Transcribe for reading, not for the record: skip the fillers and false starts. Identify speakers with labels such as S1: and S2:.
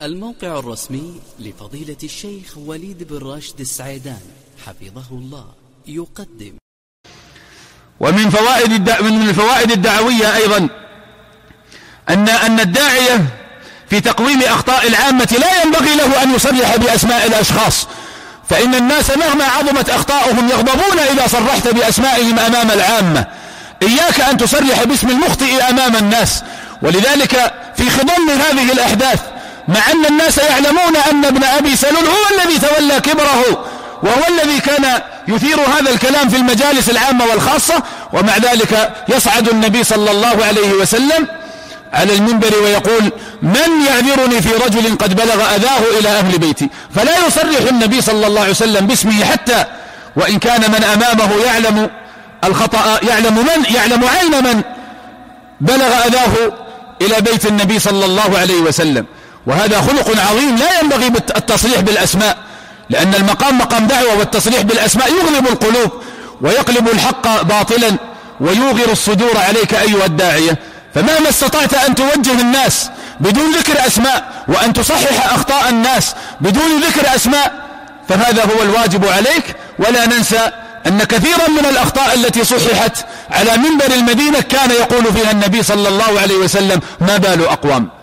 S1: الموقع الرسمي لفضيلة الشيخ وليد بن راشد السعيدان حفظه الله يقدم.
S2: ومن الفوائد الدعوية أيضا أن الداعية في تقويم أخطاء العامة لا ينبغي له أن يصرح بأسماء الأشخاص، فإن الناس مهما عظمت أخطاؤهم يغضبون إذا صرحت بأسمائهم أمام العامة. إياك أن تصرح باسم المخطئ أمام الناس. ولذلك في خضم هذه الأحداث، مع أن الناس يعلمون أن ابن أبي سلول هو الذي تولى كبره وهو الذي كان يثير هذا الكلام في المجالس العامة والخاصة، ومع ذلك يصعد النبي صلى الله عليه وسلم على المنبر ويقول: من يعذرني في رجل قد بلغ أذاه إلى أهل بيتي؟ فلا يصرح النبي صلى الله عليه وسلم باسمه، حتى وإن كان من أمامه يعلم الخطأ، يعلم عين من بلغ أذاه إلى بيت النبي صلى الله عليه وسلم. وهذا خلق عظيم، لا ينبغي التصريح بالأسماء، لأن المقام مقام دعوة، والتصريح بالأسماء يغلب القلوب ويقلب الحق باطلا ويوغر الصدور عليك أيها الداعية. فمهما استطعت أن توجه الناس بدون ذكر أسماء، وأن تصحح أخطاء الناس بدون ذكر أسماء، فهذا هو الواجب عليك. ولا ننسى أن كثيرا من الأخطاء التي صححت على منبر المدينة كان يقول فيها النبي صلى الله عليه وسلم: ما بال أقوام